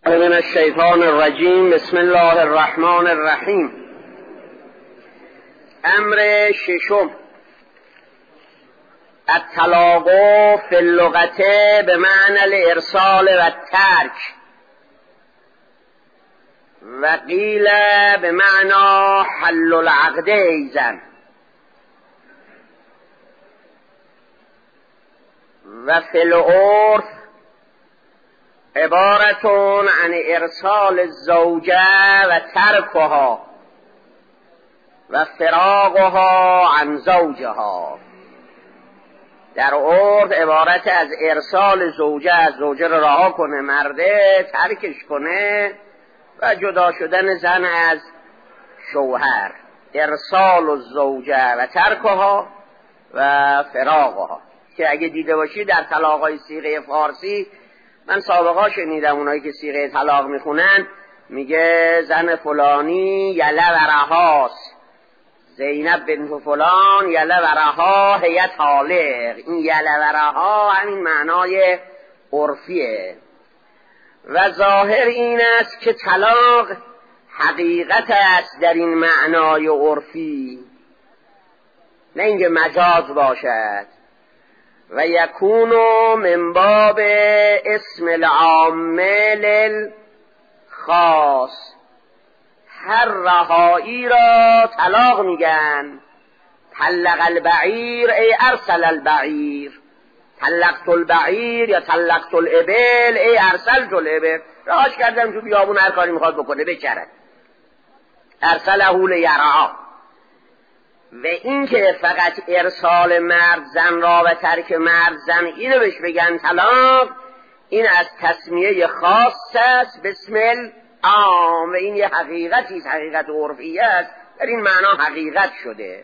من الشیطان الرجیم. بسم الله الرحمن الرحیم. امر ششم، الطلاق فی اللغة بمعنى الارسال و الترک، و قیل بمعنى حل العقد ایضا، و فی العرف عبارتون عن ارسال الزوجه و ترکها و فراغها عن زوجها. در عرف عبارت از ارسال زوجه، از زوجه رو رها کنه، مرده ترکش کنه و جدا شدن زن از شوهر. ارسال الزوجه و ترکها و فراغها، که اگه دیده باشی در طلاق‌های صیغه فارسی، من سابقا شنیدم اونایی که صیغه طلاق میخونن میگه زن فلانی یله و رهاست، زینب بنت فلان یله و رها هی طالق. این یله و رها همین معنای عرفیه و ظاهر این است که طلاق حقیقت است در این معنای عرفی، نه اینکه مجاز باشد. و یکونو من باب اسم العام للخاص، هر رهایی را طلاق میگن. طلق البعیر ای ارسل البعیر، طلقت البعیر یا طلقت الابل ای ارسلت الابل. راهش کردم تو بیابون، هر کاری میخواد بکنه بچرد. ارسله لیرعا. و این که فقط ارسال مرد زن را و ترک مرد زن اینو بهش بگن طلاق، این از تسمیه خاص است بسم العام، و این یه حقیقتی است، حقیقت عرفی است، در این معنا حقیقت شده.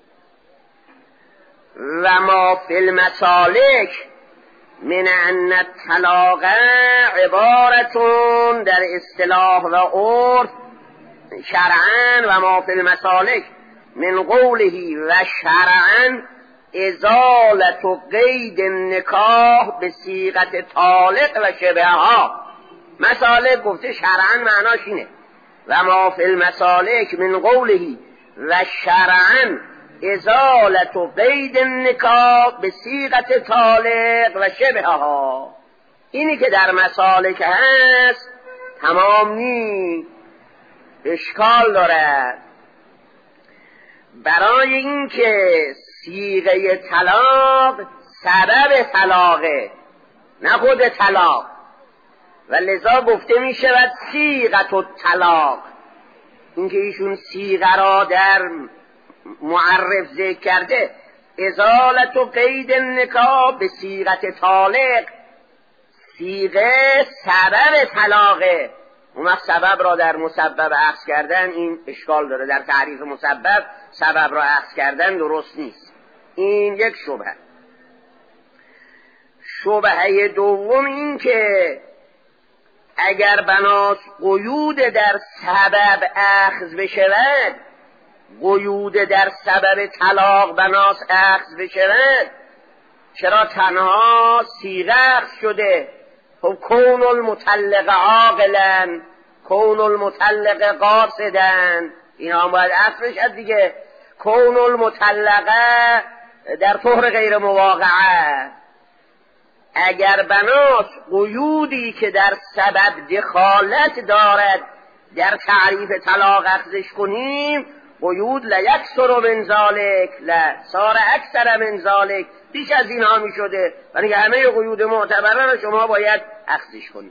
و ما فی المسالک من ان الطلاق عبارتون در اصطلاح و عرف شرعا، و ما فی المسالک من قوله و شرعا ازالت و قید النکاح به صیغت طالق و شبهها. مسالک گفته شرعا معناش اینه. و ما فی المسالک من قوله و شرعا ازالت و قید النکاح به صیغت طالق و شبهها، اینی که در مسالک هست تمام نی، اشکال داره. برای اینکه صیغه طلاق سبب طلاقه، نه خود طلاق، و لذا گفته می شود صیغه الطلاق. اینکه ایشون صیغه را در معرف ذکر کرده، ازالت و قید النکاح به صیغه طالق، صیغه سبب طلاقه. اون وقت سبب را در مسبب اخذ کردن این اشکال داره، در تعریف مسبب سبب را اخذ کردن درست نیست. این یک شبهه. شبهه دوم این که اگر بناس قیود در سبب اخذ بشود، قیود در سبب طلاق بناس اخذ بشود، چرا تنها صیغه اخذ شده؟ خب کون المطلق عاقلا، کون المطلق قاصدا، اینا هم باید اخذ بشد دیگه. کون المطلقه در طهر غیر مواقعه. اگر بناس قیودی که در سبب دخالت دارد در تعریف طلاق اخذش کنیم، قیود لیکثر من ذالک لصار اکثر من ذالک، بیش از اینها می شده، برای که همه قیود معتبره را شما باید اخذش کنید.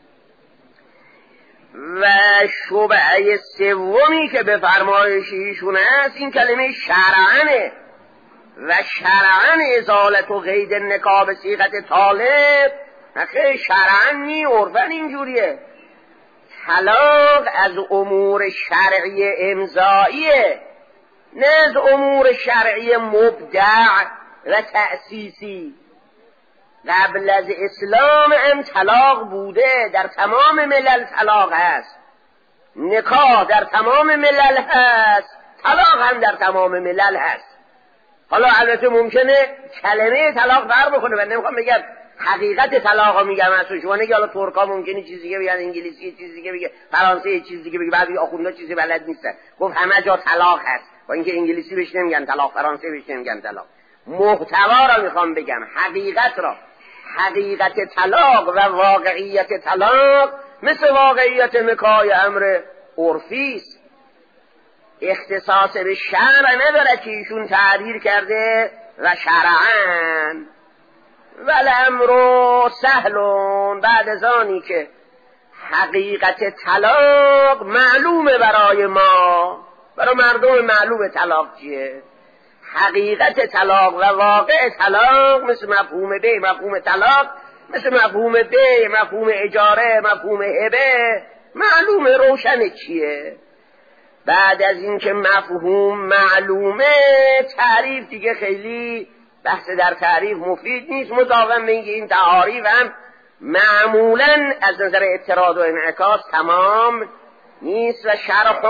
و شبهه سومی که به فرمایش ایشون هست این کلمه شرعنه، و شرعن ازالت و قید النکاح به صیغت طالب، نخیر شرعن نی، عرفن اینجوریه. طلاق از امور شرعی امضاییه، نه از امور شرعی مبدع و تأسیسی. قبل از اسلام هم طلاق بوده، در تمام ملل طلاق هست، نکاح در تمام ملل هست، طلاق هم در تمام ملل هست. حالا البته ممکنه کلمه طلاق فرق بکنه، من نمیخوام بگم حقیقت طلاق میگم. اصلا شما نگه حالا ترکا ممکنه چیزی دیگه بگن، انگلیسی چیزی دیگه بگه، فرانسه چیزی دیگه بگه، بعد آخوندا چیزی بلد نیستن. گفت همه جا طلاق هست، با اینکه انگلیسی بهش نمیگن طلاق، فرانسه بهش نمیگن طلاق. محتوا را میخوام بگم، حقیقت را. حقیقت طلاق و واقعیت طلاق مثل واقعیت نکاح امر عرفی است، اختصاص به شرع نداره که ایشون تعبیر کرده و شرعاً والامر سهلون، بعد از آنی که حقیقت طلاق معلومه برای ما، برای مردم معلومه طلاق چیه. حقیقت طلاق و واقع طلاق مثل مفهوم به مفهوم طلاق، مثل مفهوم به مفهوم اجاره، مفهوم هبه، معلومه روشن چیه. بعد از اینکه مفهوم معلومه، تعریف دیگه خیلی بحث در تعریف مفید نیست، مضافاً به اینکه این تعاریف هم معمولاً از نظر اعتراض و انعکاس تمام نیست و شرح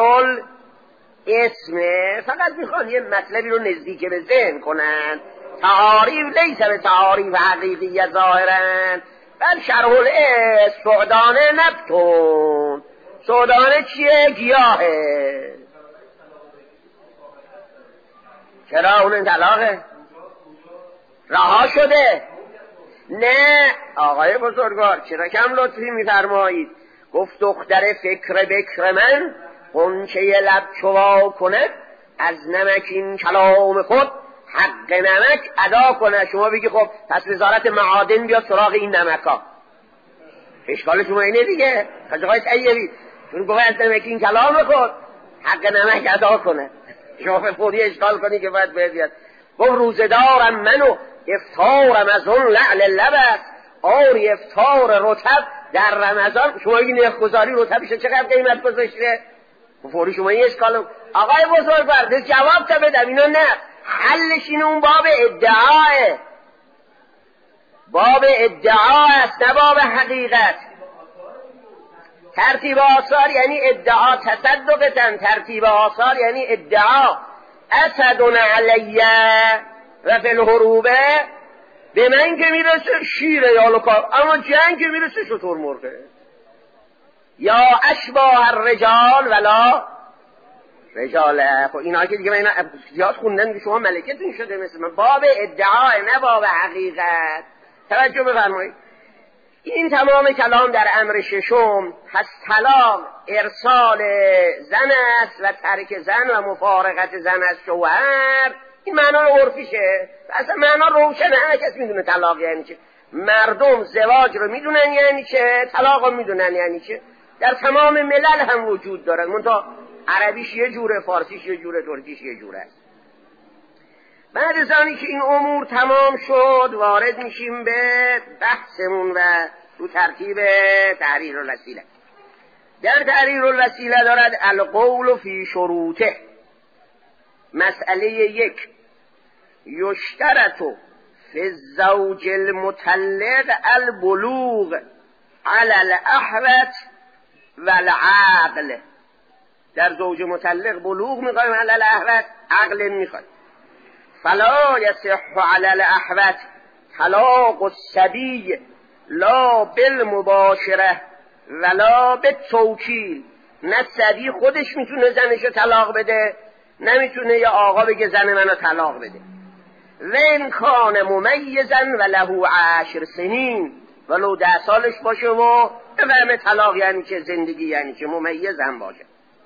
اسمه، فقط میخوان یه مطلبی رو نزدیک به ذهن کنن. تعاریف لیس به تعاریف حقیقی ظاهراً، بل شرح الاسم. سعدانه نبتون، سعدانه چیه؟ گیاهه. چرا اون طلاقه؟ رها شده؟ نه آقای بزرگوار، چرا کم لطفی میفرمایید؟ گفت دختر فکر بکر من غنچه لب چوا کند، از نمک این کلام خود حق نمک ادا کنه. شما بگی خب پس وزارت معادن بیاد سراغ این نمکا، اشکال شما اینه دیگه، خجقای طیبید چون گفت از نمک این کلام خود حق نمک ادا کنه، شما به فوری اشکال کنی که باید بیاد. گفت روزدارم منو افطارم از اون لعل لب است، آری افطار رطب در رمضان. شما بگی نخگذاری رطبش چقدر قیمت گذاشته؟ فوری شما این اشکال. آقای بزرگوار به جواب تا بدم اینا نه، حلش این اون باب ادعاه، باب ادعا است نه باب حقیقت. ترتیب آثار یعنی ادعا، تصدقتن ترتیب آثار یعنی ادعا. اسدون علیه و فی الحروبه، به من که میرسه شیره یا لکار، اما جنگ که میرسه شطور مرغه. یا اشباه الرجال ولا رجاله. خب اینا که دیگه من زیاد خوندن شما ملکتون شده مثل من. باب ادعا نه باب حقیقت. توجه بفرمایید. این تمام کلام در امر ششم پس طلاق ارسال زن است و ترک زن و مفارقت زن از شوهر. این معنا عرفیشه، اصلا معنا روشنه، هر کس میدونه طلاق یعنی چه. مردم زواج رو میدونن یعنی چه، طلاق رو میدونن یعنی چه، در تمام ملل هم وجود دارن، منتها عربیش یه جوره، فارسیش یه جوره، ترکیش یه جوره است. بعد از آنی که این امور تمام شد وارد میشیم به بحثمون و تو ترتیب تحریر الوسیله. در تحریر الوسیله دارد القول فی شروطه. مسئله 1 یشترط فی الزوج المطلق البلوغ علی الاحوط والعقل. در زوج مطلق بلوغ میخوایم، علی الاحوط عقل میخوایم. فلا یصح علی الاحوط طلاق الصبی لا بالمباشره ولا بالتوکیل. نه صبی خودش میتونه زنشو طلاق بده، نمیتونه یا آقا بگه زن منو طلاق بده. و این کان ممیزا و له 10 سنین، ولو 10 سالش باشه و بفهمه طلاق یعنی چه، زندگی یعنی چه، ممیز هم باشه.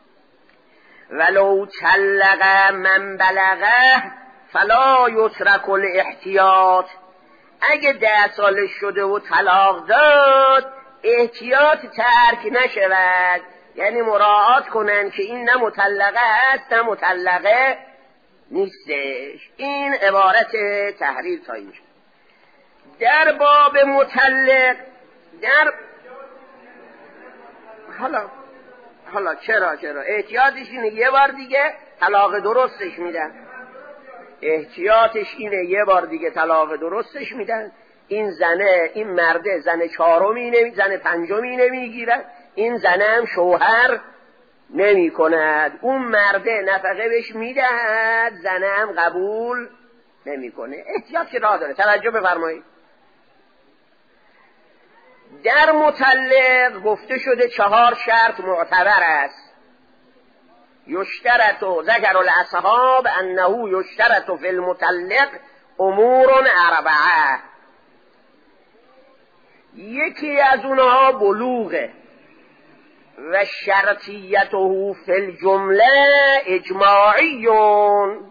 ولو طلق من بلغه فلا یترک الاحتیاط. اگه 10 سالش شده و طلاق داد احتیاط ترک نشود، یعنی مراعات کنن که این نه مطلقه هست نه مطلقه نیستش. این عبارت تحریر تا اینجا. در باب مطلق در حالا چرا احتیاطش اینه یه بار دیگه طلاق درستش میدن، احتیاطش اینه یه بار دیگه طلاق درستش میدن. این زنه، این مرده زن 4می زن 5می نمیگیرد، این زنه هم شوهر نمی کند. اون مرده نفقه بهش میدهد، زنه هم قبول نمی کنه. احتیاط که راه داره. توجه بفرمایید. در مطلق گفته شده 4 شرط معتبر است. یشترط ذکر الاصحاب انه یشترط فی المطلق امور 4. یکی از اونها بلوغه و شرطیته فی الجمله اجماعیون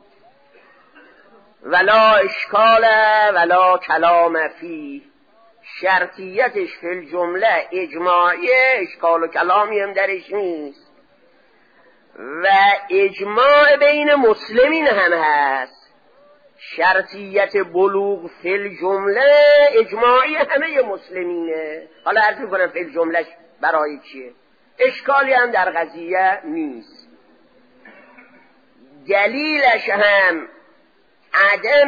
ولا اشکال ولا کلام فیه. شرطیتش فی الجمله اجماعیه، اشکال و کلامی هم درش نیست و اجماع بین مسلمین هم هست. شرطیت بلوغ فی الجمله اجماعی همه مسلمینه. حالا عرض میکنم فی الجمله برای چیه، اشکالی هم در قضیه نیست. دلیلش هم عدم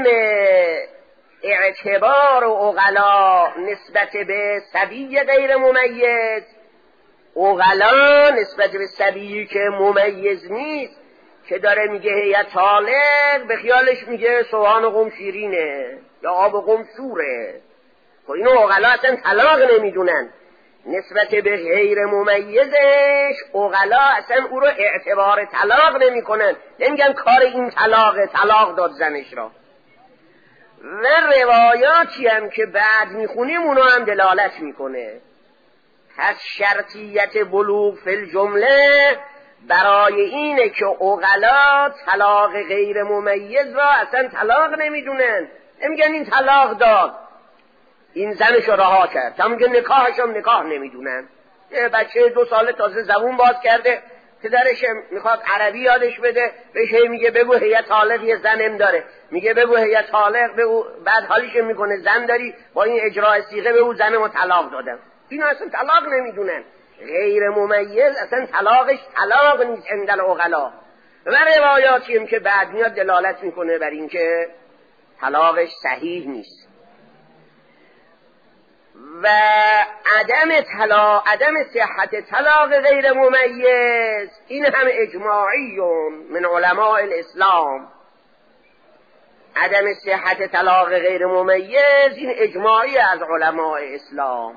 اعتبار عقلا نسبت به صبی غیر ممیز. عقلا نسبت به صبیی که ممیز نیست که داره میگه هیئت طالق، به خیالش میگه سوهان قم شیرینه یا آب قم شوره. خب اینو عقلا اصلا طلاق نمیدونن. نسبت به غیر ممیزش عقلا اصلا او رو اعتبار طلاق نمیکنن، نمیگن کار این طلاقه، طلاق داد زنش را. و روایاتی هم که بعد میخونیم اونو هم دلالت میکنه. پس شرطیت بلوغ فی الجمله برای اینه که عقلا طلاق غیر ممیز را اصلا طلاق نمیدونن، نمیگن این طلاق داد، این زنشو رها کرد. تا میگه نکاحش هم نکاح نمیدونن. یه بچه 2 ساله تازه زبون باز کرده، پدرش میخواد عربی یادش بده، بهش میگه بگو هیئت طالق یه زنم داره، میگه بگو هیئت طالق، بگو. بعد حالیش میکنه زن داری، با این اجراء صیغه بگو زنمو طلاق دادم. اینا اصلا طلاق نمیدونن. غیر ممیز اصلا طلاقش طلاق نیست عند العقلا. و روایاتی هم که بعد میاد دلالت میکنه بر این که طلاقش صحیح نیست. و عدم صحت طلاق غیر ممیز این هم اجماعیون من علماء الاسلام. عدم صحت طلاق غیر ممیز این اجماعی از علماء اسلام.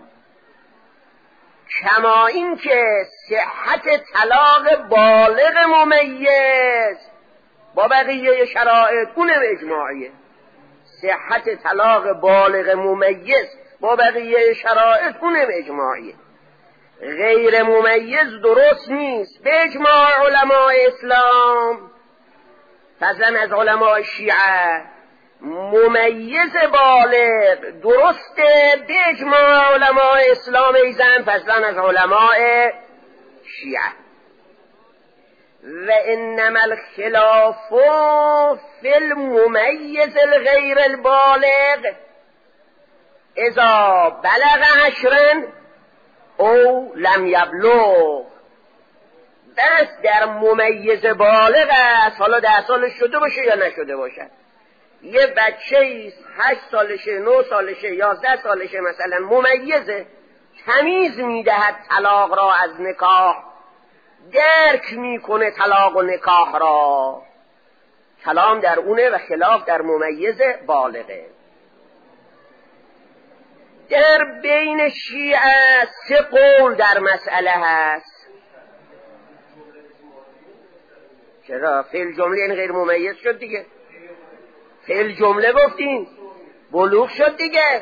کما این که صحت طلاق بالغ ممیز با بقیه شرایط اونم اجماعیه. صحت طلاق بالغ ممیز با بقیه شرایط اونم اجماعیه. غیر ممیز درست نیست به اجماع علماء اسلام، مثلا از علماء شیعه. ممیز بالغ درسته به اجماع علماء اسلام ایزن، مثلا از علماء شیعه. و انما الخلاف فی الممیز الغیر البالغ اذا بلغ 10 او لم یبلغ. بس در ممیز بالغ است، حالا 10 سالش شده باشه یا نشده باشه. یه بچه 8 سالشه، 9 سالشه، 11 سالشه مثلا، ممیزه، تمیز میدهد طلاق را از نکاح، درک میکنه طلاق و نکاح را. کلام در اونه و خلاف در ممیز بالغه. در بین شیعه 3 قول در مسئله هست. چرا؟ فی الجمله این غیر ممیز شد دیگه. فی الجمله گفتین بلوغ شد دیگه.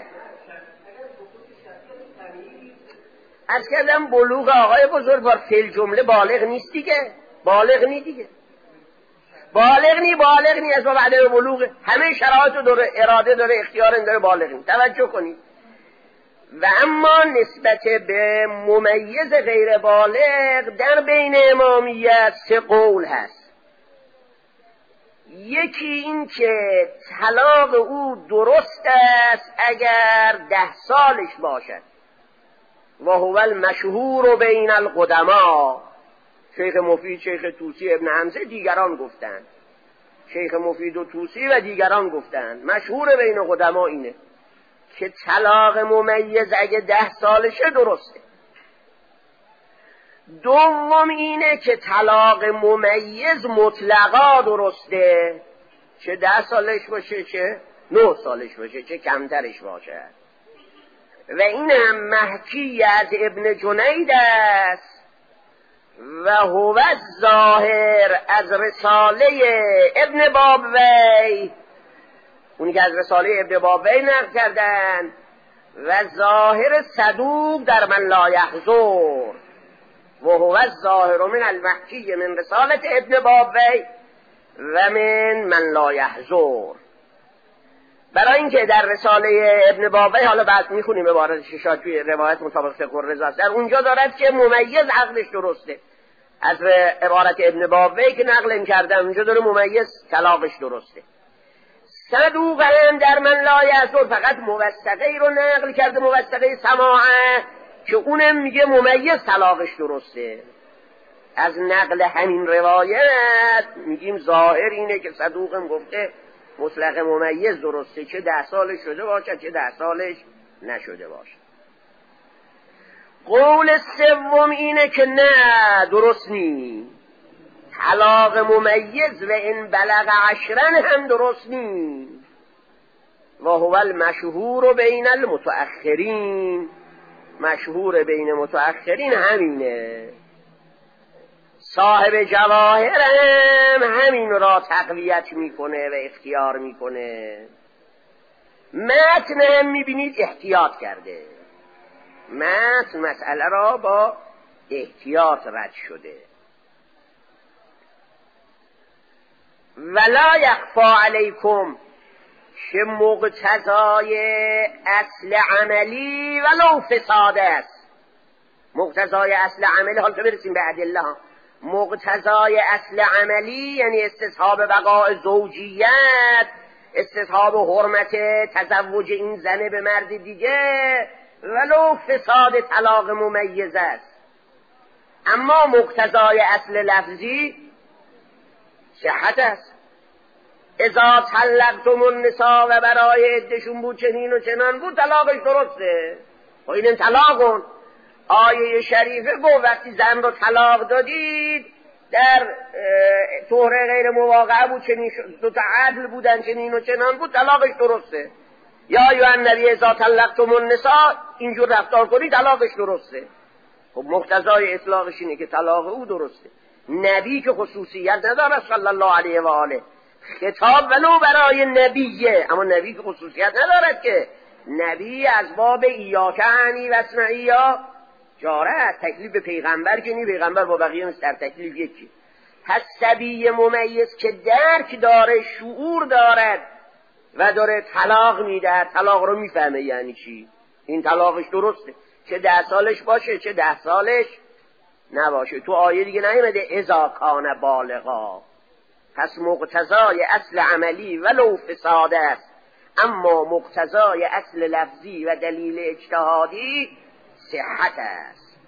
از کردم بلوغ آقای بزرگوار فی الجمله بالغ نیست دیگه. بالغ نی دیگه. بالغ نی از بعد بلوغ همه شرایط رو داره، اراده داره، اختیار داره، بالغ نی. توجه کنید. و اما نسبت به ممیز غیر بالغ در بین امامیت 3 قول هست. یکی این که طلاق او درست است اگر 10 سالش باشد، و هو المشهور بین القدما. شیخ مفید، شیخ طوسی، ابن حمزه دیگران گفتند، شیخ مفید و طوسی و دیگران گفتند مشهور بین قدما اینه که طلاق ممیز اگه 10 سالشه درسته. دوم اینه که طلاق ممیز مطلقا درسته، چه 10 سالش باشه چه 9 سالش باشه چه کمترش باشه. و این هم محکی از ابن جنید است و هو الظاهر از رساله ابن بابوی، اونی که از رساله ابن بابوی نقل کردن، و ظاهر صدوق در من لا یحضر و هو الظاهر من المحکی من رسالت ابن بابوی و من لا یحضر. برای اینکه در رساله ابن بابوی، حالا بعد میخونیم عبارت ششاد توی روایت مطابق فقه الرضا، در اونجا دارد که ممیز عقلش درسته. از عبارت ابن بابوی که نقل کردم اونجا داره ممیز طلاقش درسته. صدوق هم در من لا یحضر فقط موثقه رو نقل کرده، موثقه سماعه، که اونم میگه ممیز طلاقش درسته. از نقل همین روایت میگیم ظاهر اینه که صدوقم گفته مطلق ممیز درسته، چه 10 سالش شده باشه چه 10 سالش نشده باشه. قول سوم اینه که نه، درست نی، طلاق ممیز و این بلغ 10 هم درست نی. و هو المشهور بین المتأخرین، مشهور بین متأخرین همینه. صاحب جواهر هم همین را تقویت میکنه و اختیار میکنه. متن هم میبینید احتیاط کرده، متن مسئله را با احتیاط رد شده. ولا یخفا علیکم، که مقتضای اصل عملی ولو فساد است. مقتضای اصل عملی، حالا برسیم به ادله. مقتضای اصل عملی یعنی استصحاب بقاء زوجیت، استصحاب حرمت تزوج این زنه به مرد دیگه، ولو فساد طلاق ممیز است. اما مقتضای اصل لفظی صحت است. اذا طلقتم النساء و برای عدشون بود چنین و چنان بود، طلاقش درسته. و اینم طلاقون. آیه شریفه گفت وقتی زن رو طلاق دادید در طهره غیر مواقعه بود، چنین دو تا عدل بودن چنین و چنان بود، طلاقش درسته. یا ایها النبی اذا طلقتم النساء، اینجور رفتار کنید طلاقش درسته. خب مقتضای اطلاقش اینه که طلاق او درسته. نبی که خصوصیت نداره صلی الله علیه و آله، خطاب ولو برای نبیه، اما نبی که خصوصیت ندارد که. نبی از باب ایاک عنی و اسمعی یا جاره، تکلیف به پیغمبر که نی، پیغمبر با بقیه مثل در تکلیف یکی. پس صبی ممیز که درک داره، شعور دارد و داره طلاق میده، طلاق رو میفهمه یعنی چی، این طلاقش درسته، چه 10 سالش باشه چه 10 سالش نباشه. تو آیه دیگه نیامده اذا کان بالغا. پس مقتضای اصل عملی ولو فساد است، اما مقتضای اصل لفظی و دلیل اجتهادی صحت است.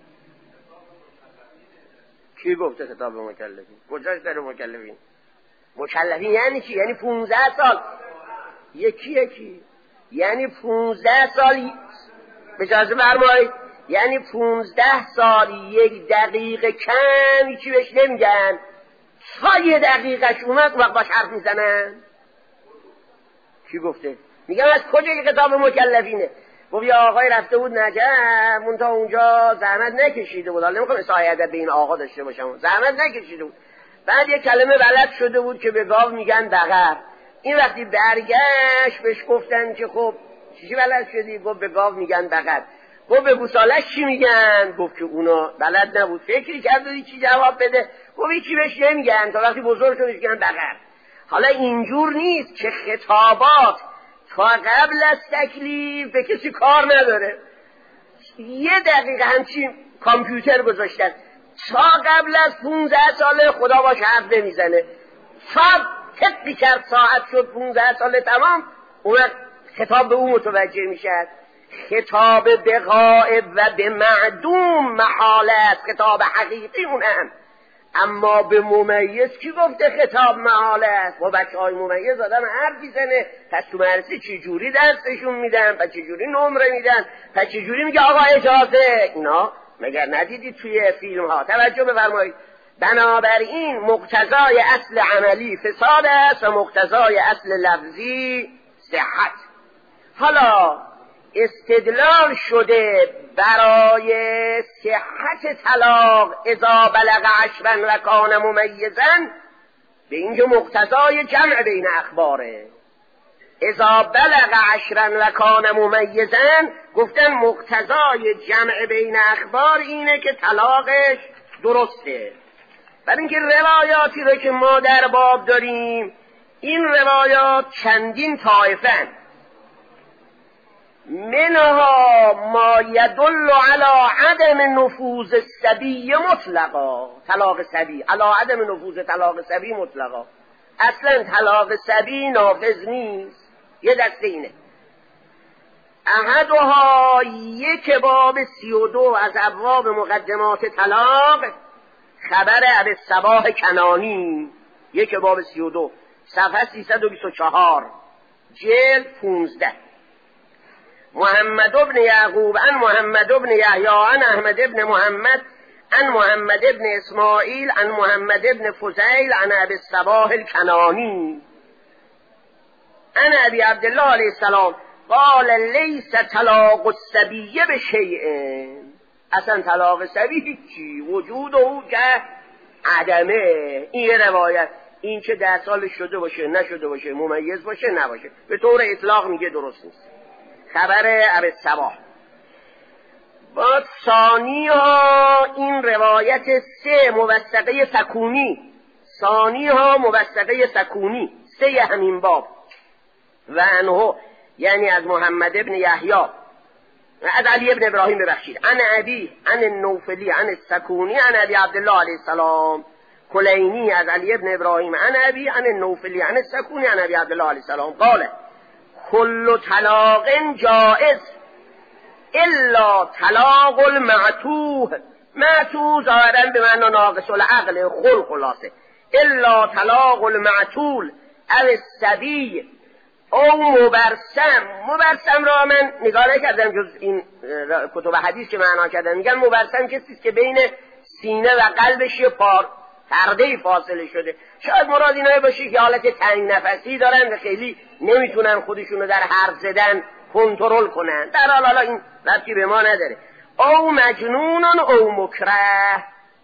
کی گفته خطاب مکلفین؟ کجاش داره مکلفین؟ مکلفین یعنی چی؟ یعنی 15 سال یکی یعنی 15 سال اجازه فرمایید، یعنی 15 سال 1 دقیقه کم چی بهش نمیگن. تا 1 دقیقهش اومد وقت باش حرف میزنن. کی گفته؟ میگم از کجا این خطاب مکلفینه؟ گفت یه آقای رفته بود نجف، اون تا اونجا زحمت نکشیده بود، حالا نمیخوام اصحای ادب به این آقا داشته باشم، زحمت نکشیده بود، بعد یه کلمه بلد شده بود که به گاو میگن بقر. این وقتی برگشت بهش گفتن که خب چی بلد شدی؟ گفت به گاو میگن بقر. گفت به گوسالش چی میگن؟ گفت که اونا بلد نبود، فکری کرد و چی جواب بده، گفت چی بهش نمیگن تا وقتی بزرگ شد میگن بقر. حالا اینجور نیست که خطابات تا قبل از تکلیف به کسی کار نداره. 1 دقیقه همچین کامپیوتر گذاشتن، تا قبل از 15 ساله خدا باش حرف نمیزنه، تا تقی کرد ساعت شد 15 ساله تمام، اون خطاب به اون متوجه میشد. خطاب به غائب و به معدوم محاله است، خطاب حقیقی اون هم. اما به ممیز کی گفته خطاب محاله است؟ و بچه های ممیز آدم حرف میزنه، پس تو مدرسه چجوری درسشون میدن، پس چجوری نمره میدن، پس چجوری میگه آقا اجازه؟ اینا مگر ندیدید توی فیلم ها؟ توجه بفرمایید. بنابراین مقتضای اصل عملی فساد است و مقتضای اصل لفظی صحت. حالا استدلال شده برای صحت طلاق اذا بلغ 10 و کان ممیزا به اینکه مقتضای جمع بین اخباره. اذا بلغ 10 و کان ممیزا گفتن مقتضای جمع بین اخبار اینه که طلاقش درسته. برای اینکه روایاتی رو که ما در باب داریم این روایات چندین طایفن، منها ما يدل على عدم نفوذ الصبي مطلقا، طلاق صبی على عدم نفوذ طلاق صبی مطلقا، اصلا طلاق صبی نافذ نیست. یه دسته اینه. احدها یک باب 32 از ابواب مقدمات طلاق، خبر ابی الصباح کنانی، یک باب 32 صفحه 324 جلد 15. محمد بن یعقوب عن محمد بن یحیی عن احمد بن محمد عن محمد بن اسماعیل عن محمد بن فضیل عن ابی الصباح الکنانی عن ابی عبدالله علیه السلام قال لیس طلاق الصبی بشیء، اصلا طلاق صبی هیچی، وجود او که عدمه. این روایت این که 10 سالش شده باشه نشده باشه، ممیز باشه نباشه، به طور اطلاق میگه درست نیست. خبر ابی الصباح. با ثانی ها این روایت 3 موثقه سکونی، ثانی ها موثقه سکونی 3 همین باب و انه یعنی از محمد ابن یحیی از علی ابن ابراهیم ببخشید عن ابی عن النوفلی عن السکونی عن ابی عبدالله علیه السلام، کلینی از علی ابن ابراهیم عن ابی عن النوفلی عن السکونی عن ابی عبدالله علیه السلام قال کل طلاق جائز الا طلاق المعتوه، معتوه ظاهرا به معنی ناقص العقل خلاسه، الا طلاق المعتول او الصبی او مبرسم را من نگاه نکردم جز این کتب حدیث که معنا کردن، میگن مبرسم کسیست که بین سینه و قلبش یه پرده فاصله شده. شاید مراد اینایی باشه که حالت تنگ نفسی دارن و خیلی نمیتونن خودشونو در حرف زدن کنترل کنن. در حالا این ربطی به ما نداره. او مجنون او مکره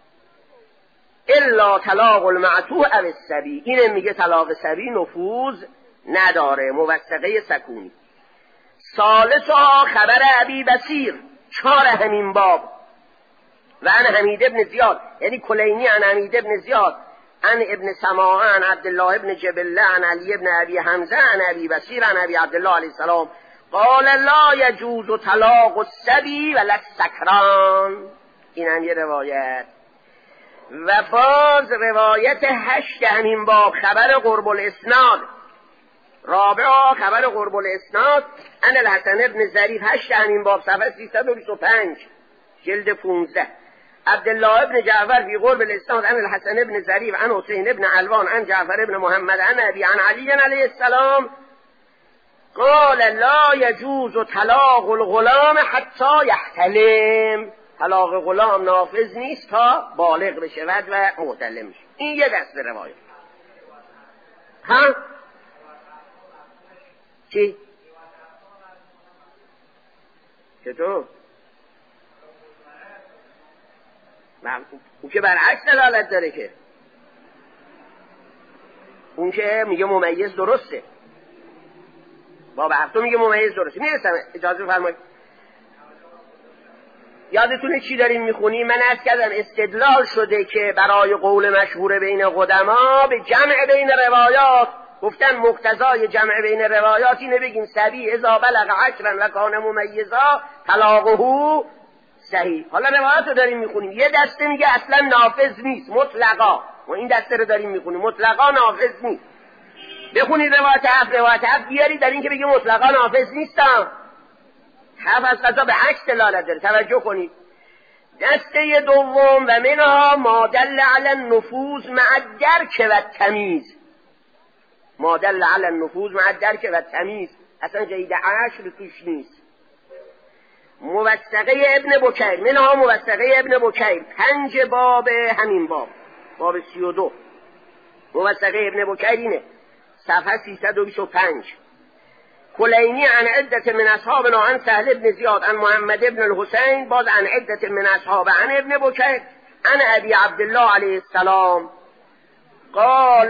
الا طلاق المعتوه او الصبی، اینه میگه طلاق صبی نفوذ نداره. موثقه سکونی. ثالثها خبر ابی بصیر 4 همین باب و عن حمید ابن زیاد یعنی کلینی عن حمید ابن زیاد عن ابن سماعه عن عبدالله ابن جبله عن علی ابن ابی حمزه عن ابی بصیر عن ابی عبدالله علیه السلام قال لا یجوز طلاق الصبی ولا السکران. این هم یه روایت. و باز روایت 8 همین باب خبر قرب الاسناد، رابعه خبر قرب الاسناد عن الحسن ابن ظریف 8 همین باب صفحه 325 جلد 15. عبدالله ابن جعفر فی قرب الاسناد عن الحسن ابن ظریف عن حسین ابن علوان عن جعفر ابن محمد عن ابی عن علی علیه السلام قال لا یجوز طلاق الغلام حتی یحتلم، طلاق غلام نافذ نیست تا بالغ بشود و محتلم میشه. این یه دسته روایت. ها چی؟ چطور؟ اون که برعکس دلالت داره که اون که میگه ممیز درسته، باب 7 میگه ممیز درسته. میرسم اجازه فرمایید. یادتونه چی داریم میخونیم؟ من عرض کردم استدلال شده که برای قول مشهور بین قدما به جمع بین روایات گفتن مقتضای جمع بین روایات اینه بگیم صبی اذا بلغ 10 و کان ممیزا طلاقه صحیح. حالا روایات رو داریم میخونیم، یه دسته میگه اصلا نافذ نیست مطلقا، و این دسته رو داریم میخونیم مطلقا نافذ نیست. بخونید روایت 7 بیارید در این که بگیم مطلقا نافذ نیستم. 7 از قضا به عکس دلالت داره. توجه کنید. دسته دوم و منها ما دل علی النفوذ مع الدرک و التمییز، ما دل علی النفوذ مع الدرک و التمییز، اصلا قید 10 توش نیست. موثقه ابن بکیر، منها موثقه ابن بکیر 5 باب همین باب 32 موثقه ابن بکیر اینه صفحه 325 کلینی عن عدة من اصحابنا عن سهل بن زیاد عن محمد بن الحسین، باز عن عدة من اصحاب عن ابن بکیر عن ابی عبدالله علیه السلام قال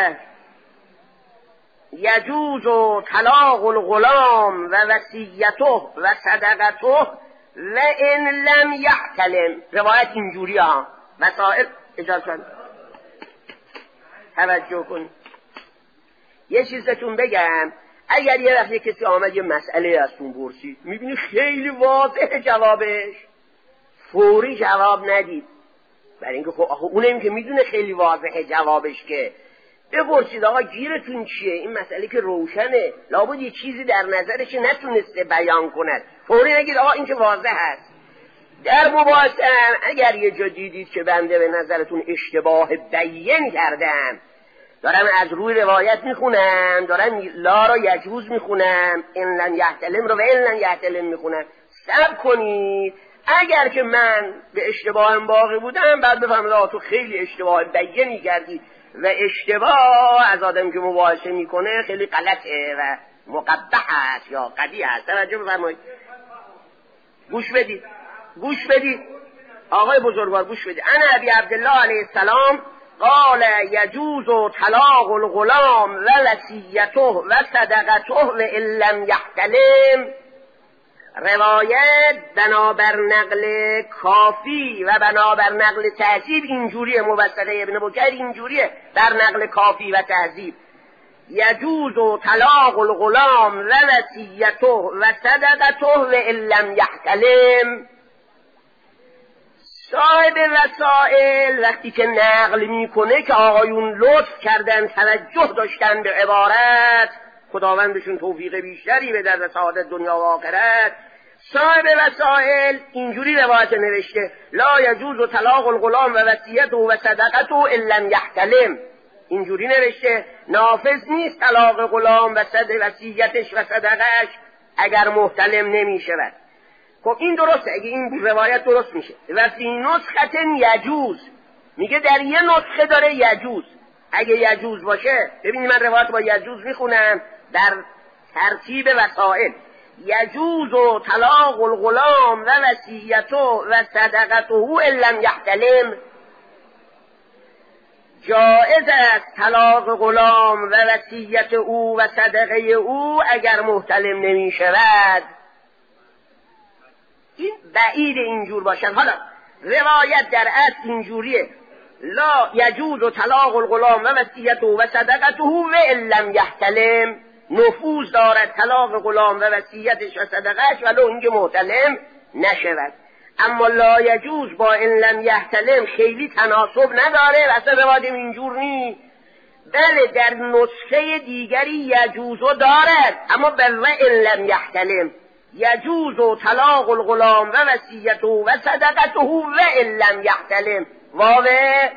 یجوز طلاق الغلام و وصیته و صدقته و ان لم یحتلم. روایت اینجوری ها. مسائل اجازه توجه کن. یه چیزتون بگم، اگر یه وقتی کسی آمد یه مسئله ازتون پرسید میبینی خیلی واضح جوابش، فوری جواب ندید، برای اینکه خب اونم که میدونه خیلی واضحه جوابش، که بپرسید آقا گیرتون چیه، این مسئله که روشنه، لابد یه چیزی در نظرش نتونسته بیان کند، فوری نگید آقا این که واضح هست. در مباحثه اگر یه جا دیدید که بنده به نظرتون اشتباه بیان کردم، دارم از روی روایت میخونم، دارم لا را یجوز میخونم، ان لن یحتلم رو و ان لن یحتلم میخونم، صبر کنید. اگر که من به اشتباهم باقی بودم بعد بفهمید تو خیلی اشتباه بیانی کردی و اشتباه از آدم که مباحثه میکنه خیلی غلطه و مقبح است یا قبیح است. توجه بفرمایید، گوش بدید آقای بزرگوار، گوش بدید. انا ابی عبدالله علیه السلام قال یجوز طلاق الغلام و وصیته و صدقته و ان لم یحتلم. روایت بنابر نقل کافی و بنابر نقل تهذیب اینجوریه، موثقه ابن بکیر اینجوریه در نقل کافی و تهذیب، یجوز طلاق الغلام و وصیته و صدقته و ان لم یحتلم. صاحب وسائل وقتی که نقل میکنه که آقایون لطف کردن، توجه داشتن به عبارت، خداوندشون توفیق بیشتری به در سعادت دنیا و آخرت، صاحب وسائل اینجوری روایت نوشته لا یجوز طلاق الغلام و وصیته و صدقته ان لم یحتلم. اینجوری نوشته نافذ نیست طلاق غلام و وصیتش و صدقش اگر محتلم نمیشود. خب این درسته، اگه این روایت درست میشه. و فی نسخه یجوز، میگه در یه نسخه داره یجوز، اگه یجوز باشه، ببینید من روایت با یجوز میخونم در ترتیب وسائل. یجوز طلاق الغلام و وصیته و صدقته ان لم یحتلم. جائز است طلاق غلام و وصیت او و صدقه او اگر محتلم نمی شود. این بعید اینجور باشد. حالا روایت در اصل اینجوریه لا یجوز طلاق الغلام و وصیته و صدقته و ان لم یحتلم. نفوذ دارد طلاق غلام و وصیتش و صدقهش ولو اینکه محتلم نشود. اما لا یجوز با ان لم یحتلم خیلی تناسب نداره، اصلا روایت اینجور نیست. بله در نسخه دیگری یجوزو دارد، اما به و ان لم یحتلم یجوز طلاق الغلام و وصیته و صدقته و ان لم یحتلم، واو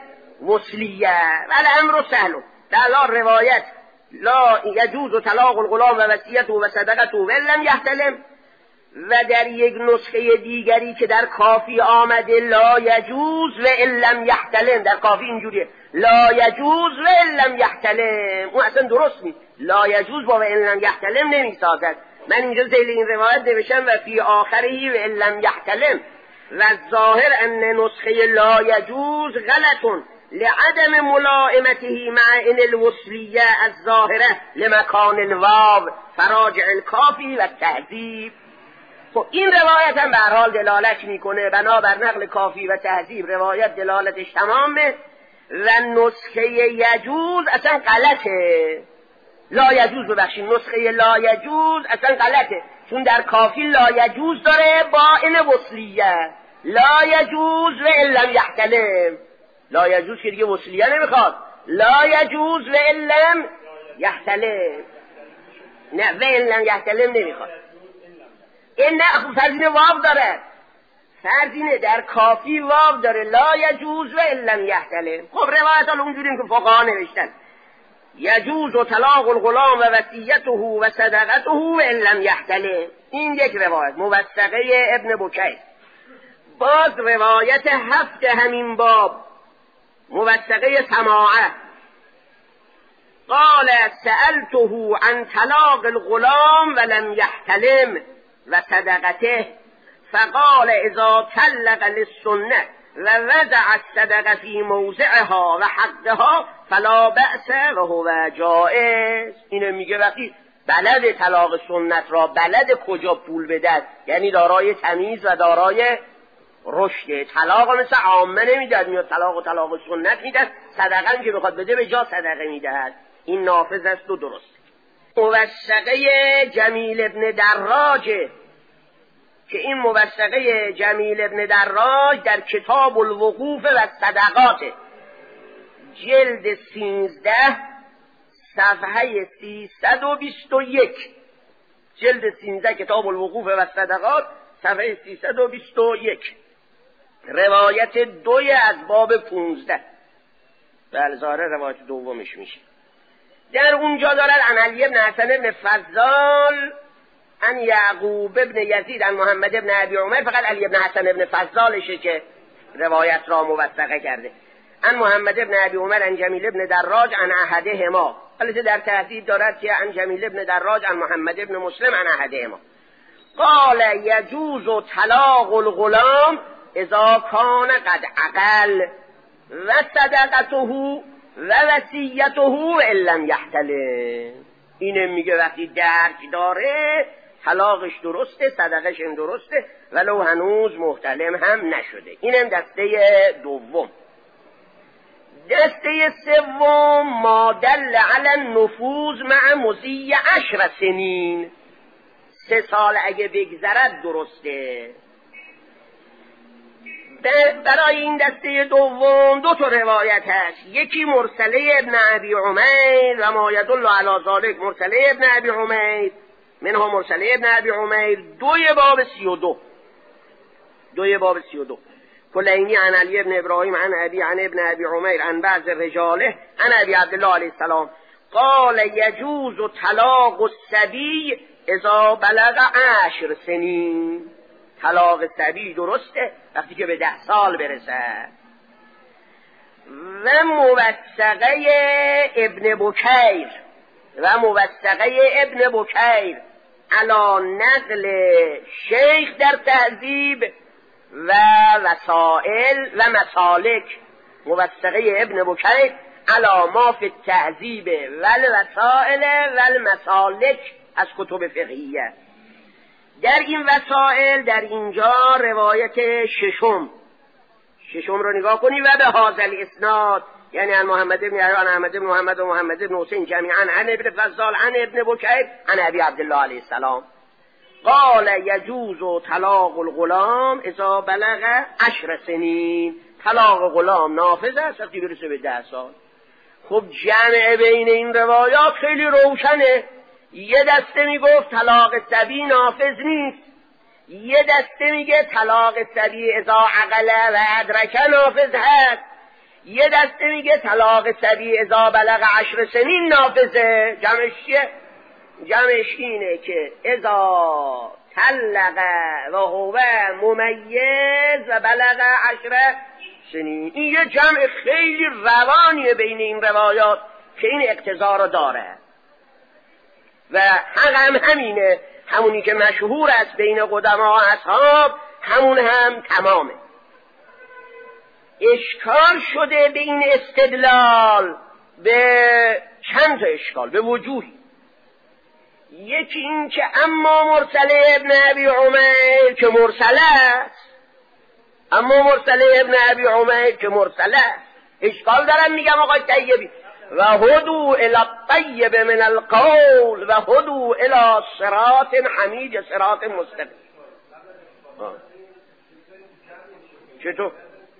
وصلیه والامر سهل. در روایت لا یجوز طلاق الغلام و وصیته و صدقته و ان لم یحتلم، و در یک نسخه دیگری که در کافی آمده لا یجوز و ان لم یحتلم، در کافی اینجوریه لا یجوز و ان لم یحتلم. اون اصلا درست نیست، لا یجوز با و ان لم یحتلم نمیسازد. من اینجا ذیل این روایت نوشتم و فی آخرهی و ان لم یحتلم و ظاهر ان نسخه لا یجوز غلط لعدم ملائمته مع ان الوصلیه الظاهره لمکان الواو فراجع الکافی و تهذیب. خب این روایت هم به هر حال دلالت میکنه بنابر نقل کافی و تهذیب، روایت دلالتش تمامه و نسخه یجوز اصلا غلطه. لا یجوز ببخشید، نسخه لا یجوز اصلا غلطه، چون در کافی لا یجوز داره با این وصلیه لا یجوز و ان لم یحتلم. لا یجوز که دیگه وصلیه نمیخواد، لا یجوز و ان لم یحتلم، نه و ان لم یحتلم نمیخواد. این نه فرزینه واو داره، فرزینه در کافی واو داره لا یجوز و ان لم یحتلم. خب روایت ها اونجوریم که فقها نوشتن یجوز و طلاق الغلام و وصیته و صدقته و ان لم یحتلم. این یک روایت موثقه ابن بکیر. باز روایت هفت همین باب موثقه سماعه قال سألته عن طلاق الغلام ولم يحتلم و صدقته فقال اذا طلق للسنه و وضع الصدقه في موضعها و حقها فلا بأس و هو جائز. اینو میگه وقتی بلد طلاق سنت را، بلد کجا پول بدهد، یعنی دارای تمیز و دارای رشد. طلاق مثل عامه نمیدهد، میاد طلاق سنت میدهد، صدقه که بخواد بده به جا صدقه میدهد. این نافذ است و درست. موثقه جمیل ابن دراجه که این موثقه جمیل ابن دراج در کتاب الوقوف و صدقات جلد 13 صفحه 321، جلد 13 کتاب الوقوف و صدقات صفحه 321، روایت 2 از باب 15. بله ظاهر روایت دومش میشه. در اونجا دارد عن علی ابن حسن ابن فضال عن یعقوب ابن یزید عن محمد ابن ابی عمر، فقط علی ابن حسن ابن فضالشه که روایت را موثقه کرده. عن محمد ابن ابی عمر عن جمیل ابن دراج عن احدهما، البته در تهذیب دارد که عن جمیل ابن دراج عن محمد ابن مسلم عن احدهما قال یجوز طلاق الغلام اذا کان قد عقل و صدقته و وصیته ان لم یحتلم. اینه میگه وقتی درک داره طلاقش درسته، صدقش هم درسته، ولو هنوز محتلم هم نشده. اینم دسته دوم. دسته سوم ما دل علی النفوذ مع مضی 10 سنین، 3 سال اگه بگذرد درسته. برای این دسته دوم 2 تا روایت هست، یکی مرسله ابن ابی عمیر و ما یدل علی ذلک مرسله ابن ابی عمیر منها مرسله ابن ابی عمیر 2 باب 32، 2 باب 32 کلینی عن علی ابن ابراهیم عن ابی عن ابن ابی عمیر عن بعض رجاله عن ابی عبدالله علیه السلام قال یجوز طلاق الصبی اذا بلغ 10 سنین. طلاق صبی درسته وقتی که به 10 سال برسد. و موثقه ابن بکیر و موثقه ابن بکیر علی نقل شیخ در تهذیب و وسائل و مسالک، موثقه ابن بکیر علی ما فی التهذیب و الوسائل و المسالک از کتب فقهیه. در این وسائل در اینجا روایت ششم رو نگاه کنی و به هذا الاسناد یعنی عن محمد بن عن احمد بن محمد و محمد بن حسین جمیعا عن ابن فضال عن ابن بکیر عن ابی عبدالله علیه السلام قال یجوز طلاق الغلام اذا بلغ 10 سنین. طلاق غلام نافذ است وقتی برسه به 10 سال. خب جمع بین این روایات خیلی روشنه. یه دسته میگفت طلاق صبی نافذ نیست، یه دسته میگه طلاق صبی اذا عقل و ادرک نافذ هست، یه دسته میگه طلاق صبی اذا بلغ 10 سنین نافذه. جمعش چیه؟ جمعش اینه که اذا طلق و هو ممیز و بلغ 10 سنین. این یه جمع خیلی روانیه بین این روایات که این اقتضا رو داره و حق هم همینه، همونی که مشهور است بین قدما و اصحاب همون هم تمامه. اشکال شده به این استدلال به چند تا اشکال، به وجوهی. یکی این که اما مرسله ابن ابی عمیر که مرسله است، اما مرسله ابن ابی عمیر که مرسله است، اشکال دارم میگم آقای طیبی و هدو الی الطیب من القول و هدو الی صراط حمید صراط مستقیم. چطور؟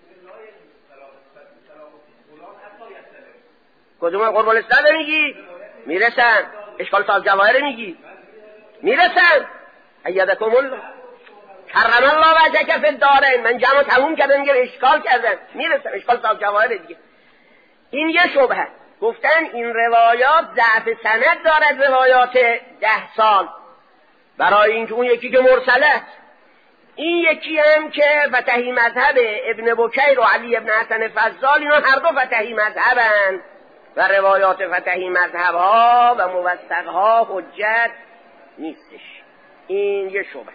کدوم قربان استاد میگی؟ میرسن. اشکال صاحب جواهر میگی؟ میرسن. ایدکم الله کرم الله وجهک فی الدارین. من جمع تموم کردم میگم اشکال کردن، میرسن. اشکال صاحب جواهر دیگه. این یه شبهه. گفتن این روایات ضعف سند دارد، روایات 10 سال، برای اینکه اون یکی که مرسله است، این یکی هم که فتحی مذهب ابن بکیر و علی ابن حسن فضال، اینا هر دو فتحی مذهبن. و روایات فتحی مذهبها و موثقها حجت نیستش. این یه شبهه.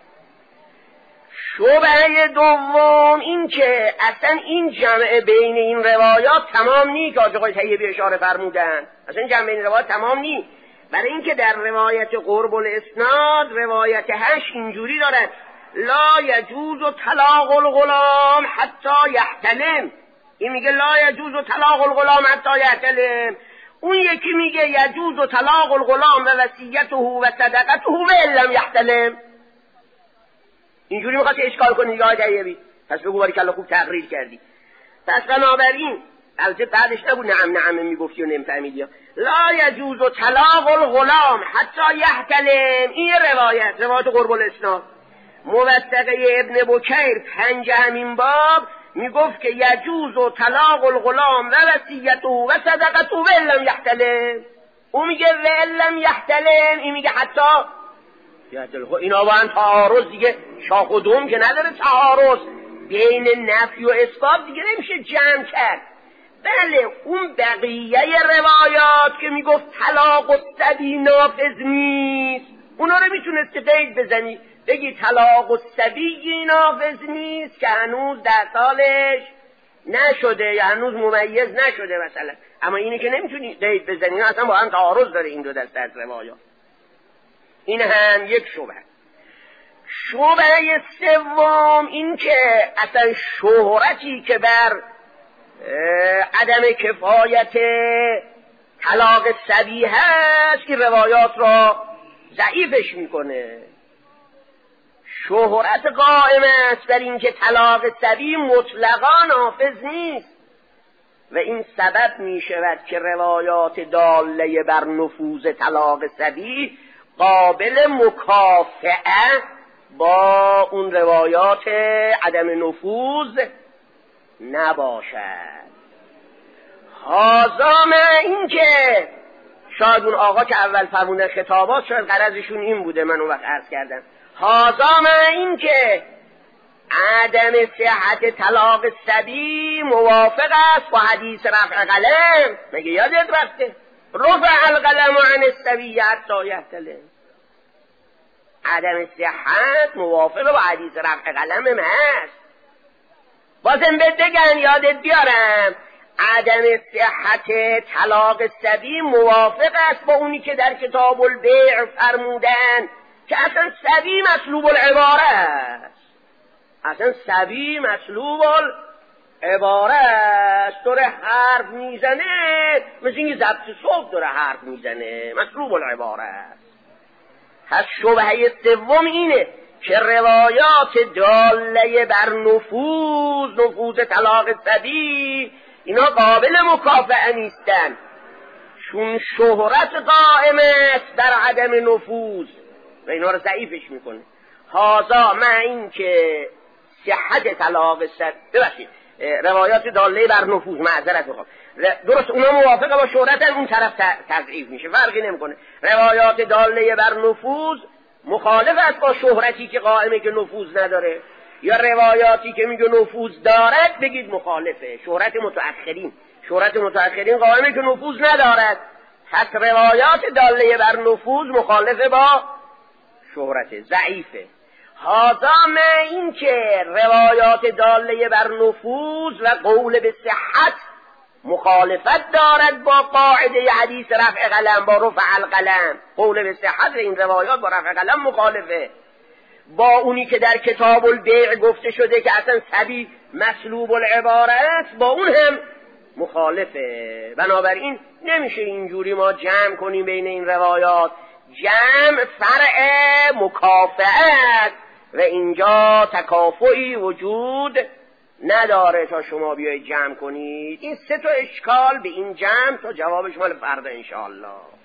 شبهه دوم این که اصلا این جمع بین این روایات تمام نی که آقای طیبی اشاره فرمودن. اصلا این جمع بین این روایات تمام نی، برای اینکه در روایت قرب الاسناد روایت 8 اینجوری دارد: لا یجوز طلاق الغلام حتی یحتلم. این میگه لا یجوز طلاق الغلام حتی یحتلم. اون یکی میگه یجوز طلاق الغلام و وصیته و صدقته و لم یحتلم. اینجوری میخواد اشکال کنی آقای طیبی. پس بگو باریکالله خوب تقریر کردی. پس بنابراین البته بعدش نبود نعم میگفتی و نمیفهمیدی. لا یجوز طلاق الغلام حتی یحتلم. این روایت قرب الاسناد موثقه ابن بکیر 5 همین باب میگفت که یجوز طلاق الغلام و وصیته و صدقته و لم یحتلم. او میگه و لم یحتلم، این میگه حتی یحتلم. اینا با هم تعارض دیگه، شاخ و دوم که نداره تعارض بین نفی و اثبات دیگه نمیشه جمع کرد. بله اون بقیه روایات که میگفت طلاق الصبی نافذ نیست، اونا رو میتونست قید بزنی بگی طلاق الصبی نافذ نیست که هنوز 10 سالش نشده یا هنوز ممیز نشده مثلا. اما اینی که نمیتونی قید بزنی، اصلا با هم تعارض داره این دو دسته از روایات. این هم یک شبهه. شبهه سوم این که اصلا شهرتی که بر عدم کفایت طلاق صبی هست این روایات را ضعیفش میکنه. شهرت قائم است بر این که طلاق صبی مطلقا نافذ نیست و این سبب می شود که روایات داله بر نفوذ طلاق صبی قابل مکافعه با اون روایات عدم نفوذ نباشد. هازا این که شاید اون آقا که اول فرمودن خطابات شاید غرضشون این بوده، من اون وقت عرض کردم. هازا این که عدم صحت طلاق صبی موافق است با حدیث رفع قلم. مگه یادت رفته رفع القلم عن الصبی حتی یحتلم؟ عدم صحت موافق با حدیث رفع قلم هست. بازم بگن یادت بیارم عدم صحت طلاق صبی موافق است با اونی که در کتاب البیع فرمودن که اصلا صبی مسلوب العباره است. اصلا صبی مسلوب العباره است، داره حرف میزنه مثل اینکه ضبط صوت داره حرف میزنه، مسلوب العباره است. پس شبهه سوم اینه که روایات داله بر نفوذ طلاق صبی اینا قابل مکافعه نیستن، چون شهرت قائم است در عدم نفوذ و اینا رو ضعیفش میکنه. هازا من این که صحت طلاق صبی، ببخشید روایات داله بر نفوذ، معذرت میخوام، درست اونا موافقه با شهرتن، اون طرف تضعیف میشه، فرقی نمیکنه. روایات داله بر نفوذ مخالف است با شهرتی که قائمه که نفوذ نداره، یا روایاتی که میگه نفوذ دارد بگید مخالفه. شهرت متأخرین قائمه که نفوذ ندارد، پس روایات داله بر نفوذ مخالفه با شهرت، ضعیفه. هذا ما این که روایات داله بر نفوذ و قول به صحت مخالفت دارد با قاعده حدیث رفع قلم، با رفع القلم. قول به صحت این روایات با رفع قلم مخالفه با اونی که در کتاب البیع گفته شده که اصلا صبی مسلوب العباره است، با اون هم مخالفه. بنابراین نمیشه اینجوری ما جمع کنیم بین این روایات. جمع فرع مکافعت و اینجا تکافعی وجود نداره تا شما بیایید جمع کنید. این 3 اشکال به این جمع تا جوابش مال فردا انشاءالله.